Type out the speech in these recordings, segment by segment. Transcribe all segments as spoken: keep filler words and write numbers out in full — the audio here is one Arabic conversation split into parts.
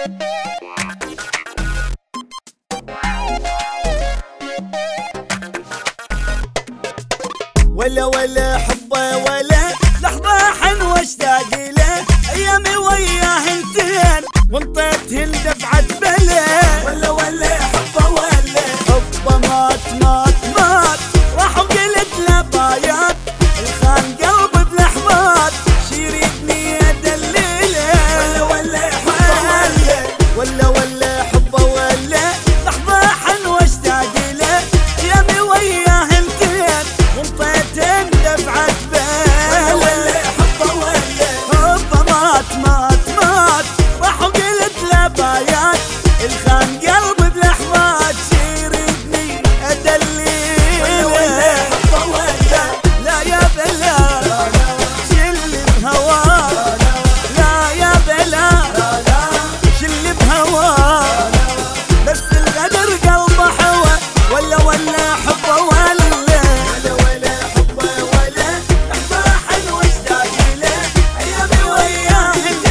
ولا ولا حبه ولا لحظة حلوة اشتاق له، ايامي وياه انتين وانطيتهن دفعة بلا. ولا ولا حبه ولا حبه مات مات مات، راح وقلت له بايات الخان قلبي بلحظات، شيريتني ادلله. ولا ولا حبه ولا ولا ولا حبه ولا لحظة حلوة اشتاق له، ايامي وياه انتين وانطيتهن دفعة بلا. ولا حبه ولا حبه مات مات مات، راح وقلت له بايات الخان قلبي بلحظات، شيريتني ادلله. ولا حبه ولا لا يا بلا شل بهواه، لا يا بلا شل بهواه، بس الغدر قلبه حوى. ولا ولا حبه ولا ولا ولا حبه ولا لحظة حلوة اشتاق له، ايامي وياه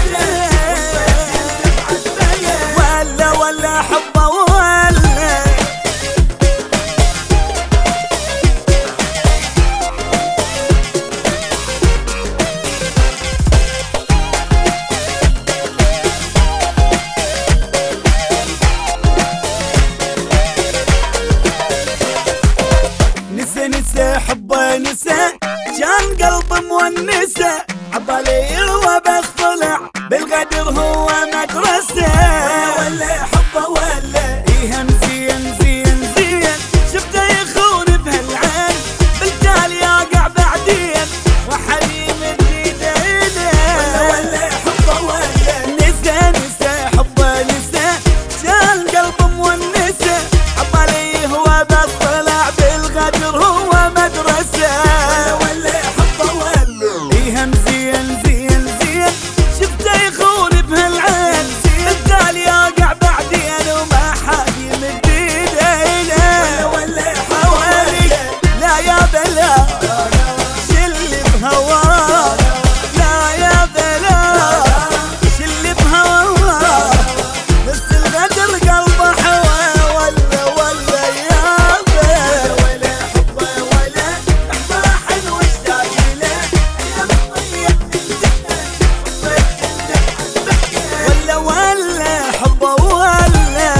ولا ولا حبه ولا. نسى نسى حبه نسى، كان قلبي مونسه، عبالي هو بس طلع بالغدر هو مدرسه. ولا حبه ولا ايهم زين زين زين، شفته يخون بهالعين بالتالي يقع بعدين وحليم جديد إله. ولا ولا حبه ولا نسى نسى حبه نسى، كان قلبي مونسه، عبالي هو بس طلع بالغدر هو مدرسه. ولا حبه ولا ايهم زين زين زين، شفته يخون بهالعين بالتالي يقع بعدين وما حد يمد ايده. ولا حوالي لا يا بلا شل بهواه، لا يا بلا شل بهواه، بس الغدر قلبه حوى. ولا ولا يا بلا ولا حبه ولا لحظة حلوة اشتاق له، ايام ولا ولا حبه ولا.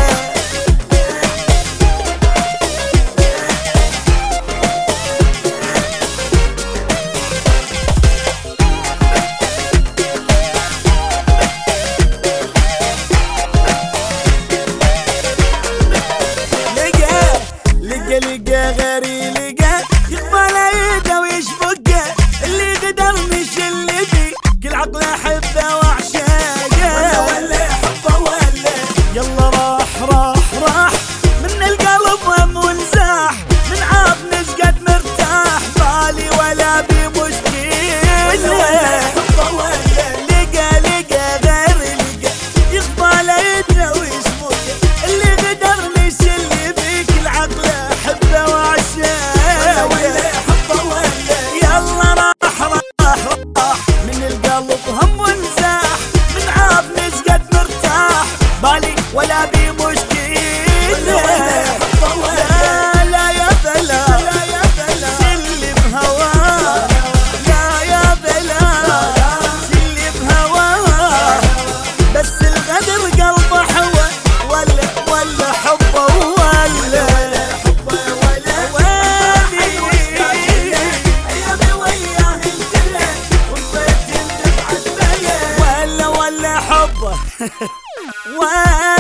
لقى لقى لقى غيري لقى، يقبل يده ويشفقه، اللي قدر مش اللي بي كل عقل احبه واعشقه. ولا ولا حبه ولا يلا راح راح راح من القلب وم ونزاح، من عاب نشقد مرتاح بالي ولا بي مشكله. ولا ولا حبه ولا لقى لقى غيري لقى، يقبل يده ويشفقه، اللي قدر مش اللي بيك العقل احبه واعشقه. ولا حبه ولا يلا راح راح راح من القلب هم ونزاح، من عاب نشقد مرتاح بالي ولا بي مشكله. لا لا يا بلا شل بهواه، لا يا بلا شل بهواه، بس الغدر قلبه حوى. ولا ولا حبه ولا حبه ولا وادي ايامي وياه انتهى وانطيت دفعة بلا. ولا ولا حبه ولا